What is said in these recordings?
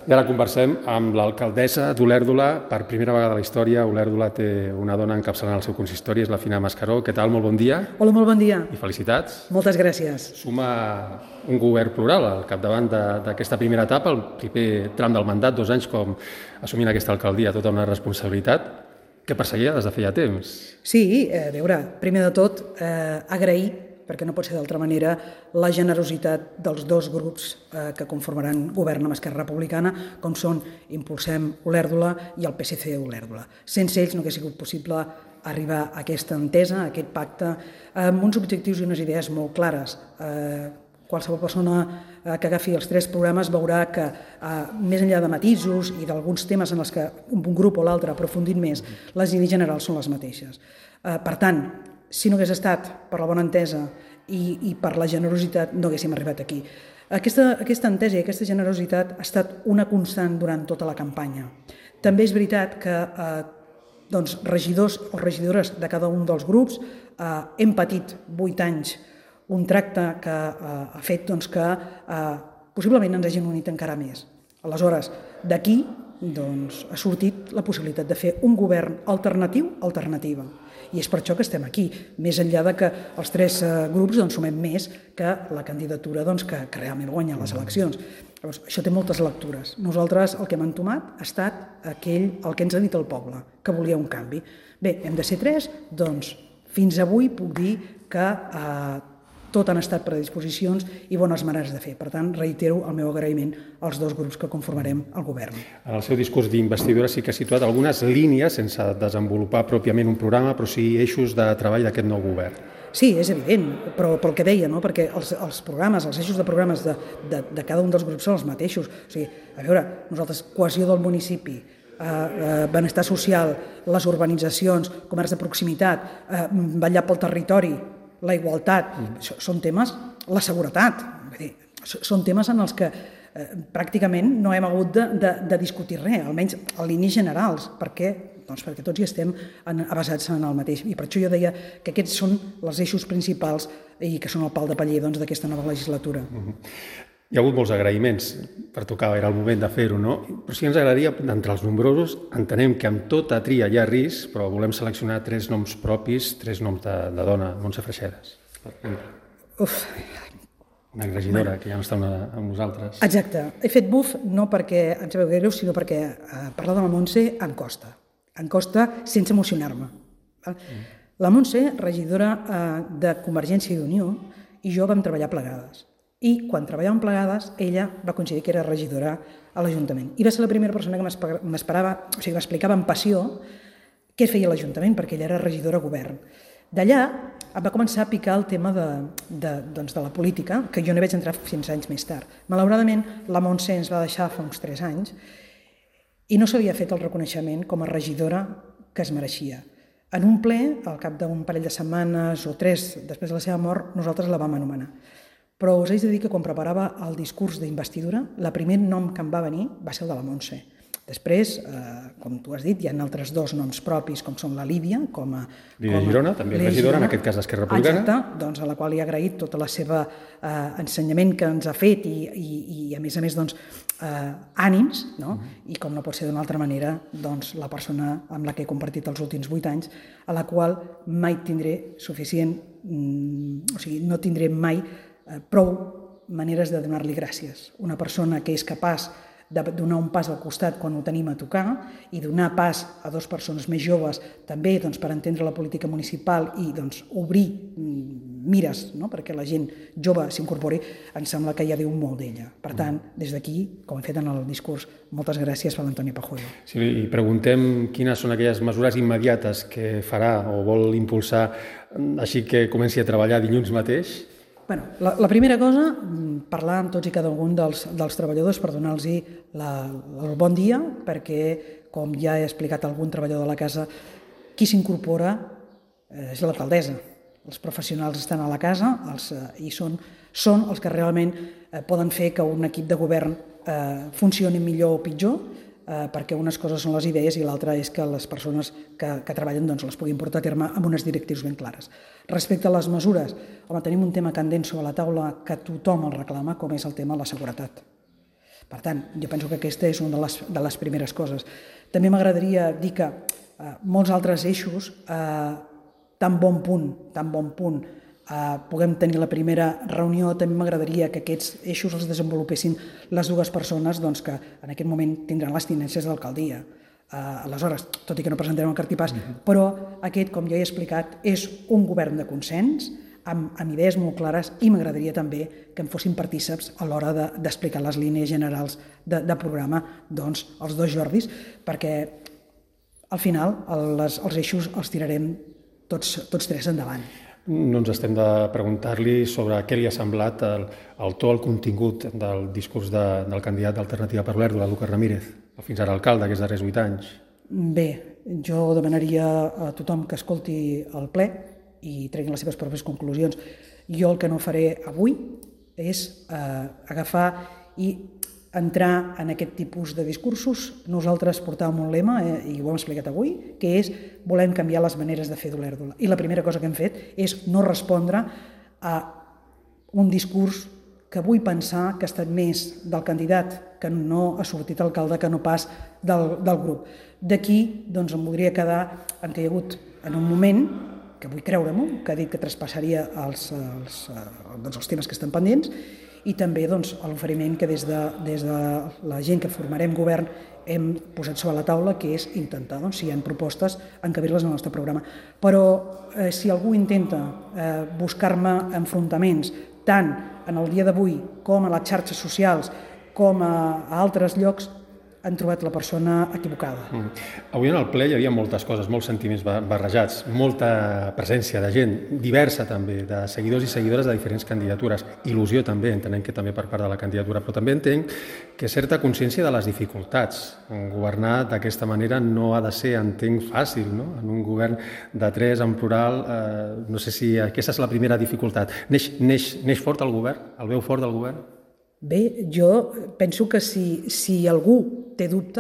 I ara conversem amb l'alcaldessa d'Olèrdola. Per primera vegada a la història, Olèrdola té una dona encapçalant el seu consistori, és la Fina Mascaró. Què tal? Molt bon dia. Hola, molt bon dia. I felicitats. Moltes gràcies. Suma un govern plural al capdavant d'aquesta primera etapa, el primer tram del mandat, 2 anys com assumint aquesta alcaldia, tota una responsabilitat que perseguia des de feia temps. Sí, a veure, primer de tot, agrair, perquè no pot ser d'altra manera, la generositat dels dos grups que conformaran govern amb Esquerra Republicana, com són Impulsem Olèrdola i el PSC Olèrdola. Sense ells no hauria sigut possible arribar a aquesta entesa, a aquest pacte, amb uns objectius i unes idees molt clares. Qualsevol persona que agafi els 3 programes veurà que, més enllà de matisos i d'alguns temes en els que un grup o l'altre ha aprofundit més, les idees generals són les mateixes. Per tant, si no hagués estat per la bona entesa i per la generositat, no haguéssim arribat aquí. Aquesta entesa i aquesta generositat ha estat una constant durant tota la campanya. També és veritat que regidors o regidores de cada un dels grups hem patit 8 anys un tracte que ha fet que possiblement ens hagin unit encara més. Aleshores, d'aquí ha sortit la possibilitat de fer un govern alternativa. I és per això que estem aquí, més enllà de que els 3 grups sumem més que la candidatura que realment guanya les eleccions. Llavors, això té moltes lectures. Nosaltres el que hem entomat ha estat el que ens ha dit el poble, que volia un canvi. Bé, hem de ser 3, doncs fins avui puc dir que tot han estat predisposicions i bones maneres de fer. Per tant, reitero el meu agraïment als 2 grups que conformarem el govern. En el seu discurs d'investidura sí que ha situat algunes línies, sense desenvolupar pròpiament un programa, però sí eixos de treball d'aquest nou govern. Sí, és evident, però pel que deia, no? Perquè els programes, els eixos de programes de cada un dels grups són els mateixos. O sigui, a veure, nosaltres, cohesió del municipi, benestar social, les urbanitzacions, comerç de proximitat, vetllar pel territori, la igualtat, són temes, la seguretat, són temes en els que pràcticament no hem hagut de discutir res, almenys en línies generals, perquè tots hi estem basats en el mateix. I per això jo deia que aquests són els eixos principals i que són el pal de paller d'aquesta nova legislatura. Hi ha hagut molts agraïments, per tocar, era el moment de fer-ho, no? Però sí ens agradaria, d'entre els nombrosos, entenem que amb tota tria hi ha risc, però volem seleccionar 3 noms propis, 3 noms de dona, Montse Freixeras, per exemple. Una regidora que ja no està amb nosaltres. Exacte. He fet buf no perquè em sabeu greu, sinó perquè parlar de la Montse em costa. Em costa sense emocionar-me. La Montse, regidora de Convergència i Unió, i jo vam treballar plegades. I quan treballàvem plegades, ella va coincidir que era regidora a l'Ajuntament. I va ser la primera persona que m'explicava amb passió què feia l'Ajuntament, perquè ella era regidora a govern. D'allà em va començar a picar el tema de la política, que jo no vaig entrar fins anys més tard. Malauradament, la Montse ens va deixar fa uns 3 anys i no s'havia fet el reconeixement com a regidora que es mereixia. En un ple, al cap d'un parell de setmanes o 3 després de la seva mort, nosaltres la vam anomenar. Però us haig de dir que quan preparava el discurs d'investidura, el primer nom que em va venir va ser el de la Montse. Després, com tu has dit, hi ha altres 2 noms propis, com són la Lídia, Lídia Girona, també regidora, en aquest cas d'Esquerra Republicana. Exacte, a la qual li he agraït tot el seu ensenyament que ens ha fet i a més, ànims, i com no pot ser d'una altra manera, la persona amb la que he compartit els últims 8 anys, a la qual mai tindré suficient, no tindré mai prou maneres de donar-li gràcies. Una persona que és capaç de donar un pas al costat quan ho tenim a tocar i donar pas a 2 persones més joves també per entendre la política municipal i obrir mires perquè la gent jove s'incorpori, em sembla que ja diu molt d'ella. Per tant, des d'aquí, com he fet en el discurs, moltes gràcies per l'Antoni Pajuelo. Sí, i preguntem quines són aquelles mesures immediates que farà o vol impulsar així que comenci a treballar dilluns mateix. La primera cosa, parlar amb tots i cada un dels treballadors per donar-los el bon dia, perquè, com ja he explicat a algun treballador de la casa, qui s'incorpora és l'alcaldessa. Els professionals estan a la casa i són els que realment poden fer que un equip de govern funcioni millor o pitjor, perquè unes coses són les idees i l'altra és que les persones que treballen les puguin portar a terme amb unes directrius ben clares. Respecte a les mesures, tenim un tema candent sobre la taula que tothom el reclama, com és el tema de la seguretat. Per tant, jo penso que aquesta és una de les primeres coses. També m'agradaria dir que molts altres eixos, tan bon punt, puguem tenir la primera reunió, també m'agradaria que aquests eixos els desenvolupessin les dues persones que en aquest moment tindran les tinències d'alcaldia. Aleshores, tot i que no presentarem el cartipàs, però aquest, com ja he explicat, és un govern de consens, amb idees molt clares, i m'agradaria també que en fossin partíceps a l'hora d'explicar les línies generals de programa, doncs, els dos Jordis, perquè al final els eixos els tirarem tots tres endavant. No ens estem de preguntar-li sobre què li ha semblat el to, el contingut del discurs del candidat d'Alternativa per l'Erdula, Lucas Ramírez, el fins ara alcalde, aquests darrers 8 anys. Bé, jo demanaria a tothom que escolti el ple i treguin les seves pròpies conclusions. Jo el que no faré avui és agafar i entrar en aquest tipus de discursos. Nosaltres portàvem un lema, i ho hem explicat avui, que és volem canviar les maneres de fer d'Olèrdola. I la primera cosa que hem fet és no respondre a un discurs que vull pensar que ha estat més del candidat que no ha sortit alcalde que no pas del grup. D'aquí doncs, em voldria quedar en que hi ha hagut en un moment, que vull creure-m'ho, que ha dit que traspassaria els temes que estan pendents, i també l'oferiment que des de la gent que formarem govern hem posat sobre la taula, que és intentar, si hi ha propostes, encabir-les en el nostre programa. Però si algú intenta buscar-me enfrontaments, tant en el dia d'avui com a les xarxes socials, com a altres llocs, han trobat la persona equivocada. Avui en el ple hi havia moltes coses, molts sentiments barrejats, molta presència de gent, diversa també, de seguidors i seguidores de diferents candidatures, il·lusió també, entenem que també per part de la candidatura, però també entenc que certa consciència de les dificultats. Governar d'aquesta manera no ha de ser, entenc, fàcil, no? En un govern de 3 en plural, no sé si aquesta és la primera dificultat. Neix fort el govern? El veu fort del govern? Bé, jo penso que si algú té dubte,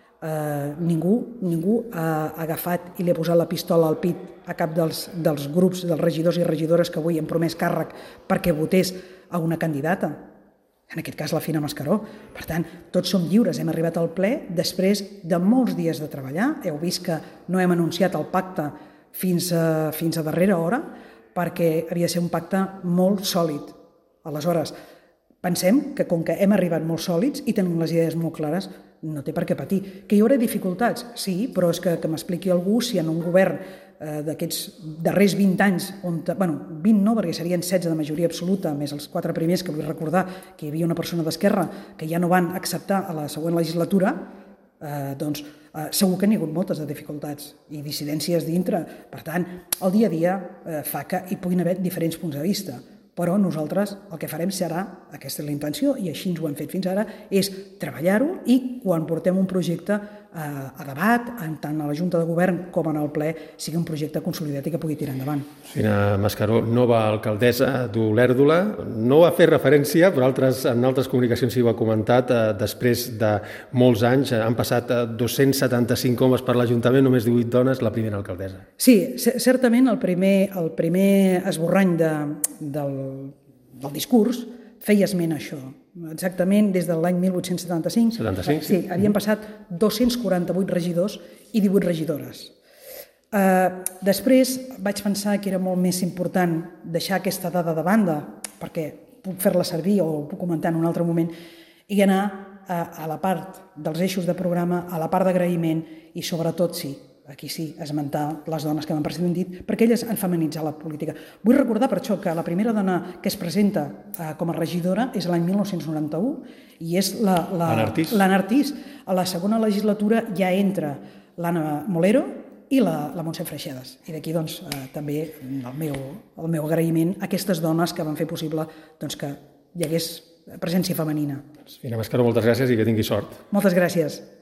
ningú ha agafat i li ha posat la pistola al pit a cap dels grups, dels regidors i regidores que avui han promès càrrec perquè votés a una candidata, en aquest cas la Fina Mascaró. Per tant, tots som lliures, hem arribat al ple després de molts dies de treballar. Heu vist que no hem anunciat el pacte fins a darrera hora perquè havia de ser un pacte molt sòlid. Aleshores, pensem que com que hem arribat molt sòlids i tenim les idees molt clares, no té per què patir. Que hi haurà dificultats? Sí, però és que m'expliqui algú si en un govern d'aquests darrers 20 anys, 20 no, perquè serien 16 de majoria absoluta, més els 4 primers, que vull recordar que hi havia una persona d'Esquerra que ja no van acceptar a la següent legislatura, doncs segur que n'hi ha hagut moltes de dificultats i dissidències dintre. Per tant, el dia a dia fa que hi puguin haver diferents punts de vista. Però nosaltres el que farem serà, aquesta és la intenció, i així ens ho hem fet fins ara, és treballar-ho i quan portem un projecte a debat, tant a la Junta de Govern com en el ple, sigui un projecte consolidat i que pugui tirar endavant. Fina Mascaró, nova alcaldessa d'Olèrdola, no va fer referència, però en altres comunicacions sí ho ha comentat, després de molts anys, han passat 275 homes per l'Ajuntament, només 18 dones, la primera alcaldessa. Sí, certament el primer esborrany del discurs feia esment a això. Exactament des de l'any 1875. Sí, havien passat 248 regidors i 18 regidores. Després vaig pensar que era molt més important deixar aquesta dada de banda, perquè puc fer-la servir o ho puc comentar en un altre moment, i anar a la part dels eixos de programa, a la part d'agraïment i sobretot, sí, aquí sí, esmentar les dones que m'han precedit, perquè elles han feminitzat la política. Vull recordar per això que la primera dona que es presenta com a regidora és l'any 1991 i és l'Anna Artís. A la segona legislatura ja entra l'Anna Molero i la Montse Freixedes. I d'aquí doncs, també el meu agraïment a aquestes dones que van fer possible que hi hagués presència femenina. Fina Mascaró, moltes gràcies i que tingui sort. Moltes gràcies.